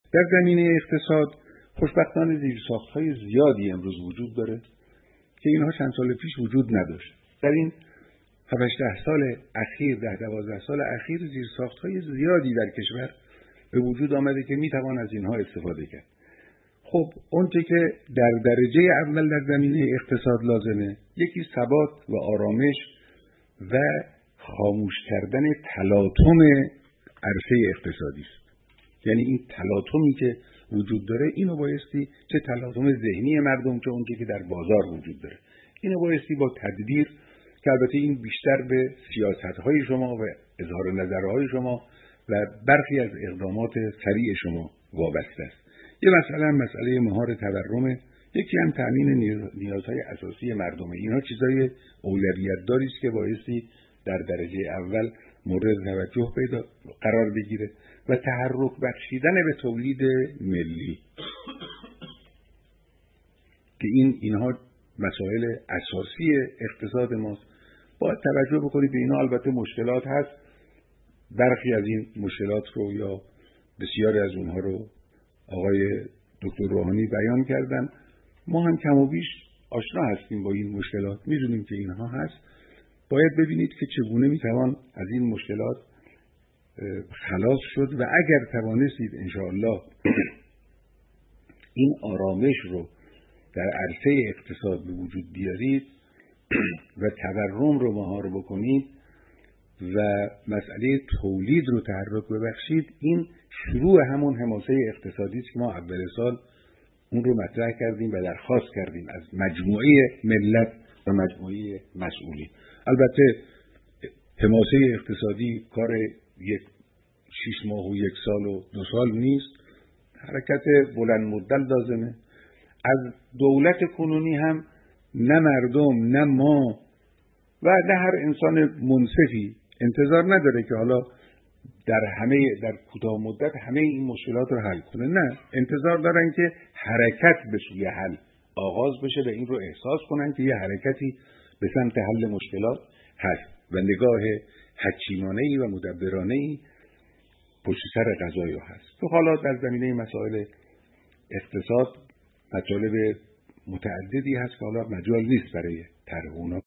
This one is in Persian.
در زمینه اقتصاد خوشبختانه زیرساخت‌های زیادی امروز وجود داره که اینها چند سال پیش وجود نداشت. در این 7-8 سال اخیر، 10-12 سال اخیر زیرساخت‌های زیادی در کشور به وجود آمده که میتوان از اینها استفاده کرد. خب اونچه که در درجه اول در زمینه اقتصاد لازمه، یکی ثبات و آرامش و خاموش کردن تلاطم عرصه اقتصادی است. یعنی این تلاطمی که وجود داره، اینو بایستی، چه تلاطم ذهنی مردم چه اونچه که در بازار وجود داره، اینو بایستی با تدبیر، که البته این بیشتر به سیاست‌های شما و اظهار نظرهای شما و برخی از اقدامات سریع شما وابسته است. یه مسئله مهار تورم، یکی هم تامین نیازهای اساسی مردمه. اینها چیزای اولویت داری است که بایستی در درجه اول مورد توجه قرار بگیره و تحرک بخشیدن به تولید ملی که اینها مسائل اساسی اقتصاد ماست. باید توجه بکنید به اینا. البته مشکلات هست، برخی از این مشکلات رو یا بسیاری از اونها رو آقای دکتر روحانی بیان کردن. ما هم کم و بیش آشنا هستیم با این مشکلات، میدونیم که اینها هست. باید ببینید که چگونه میتوان از این مشکلات خلاص شد و اگر توانستید انشاءالله این آرامش رو در عرصه اقتصاد به وجود بیارید و تورم رو مهار بکنید و مسئله تولید رو تحرک ببخشید، این شروع همون حماسه اقتصادی است که ما اول سال اون رو مطرح کردیم و درخواست کردیم از مجموعه ملت و مجموعه مسئولین. البته حماسه اقتصادی کار 6 ماه و 1 سال و 2 سال نیست، حرکت بلند مدت لازمه. از دولت کنونی هم نه مردم نه ما و نه هر انسان منصفی انتظار نداره که حالا در کوتاه مدت همه این مشکلات رو حل کنه. نه، انتظار دارن که حرکت به سوی حل آغاز بشه و این رو احساس کنن که یه حرکتی به سمت حل مشکلات هست و نگاه حکیمانه‌ای و مدبرانه‌ای پشت سر قضایا هست. تو حالا در زمینه مسائل اقتصاد مطالب متعددی هست که حالا مجال نیست برای طرح اونها.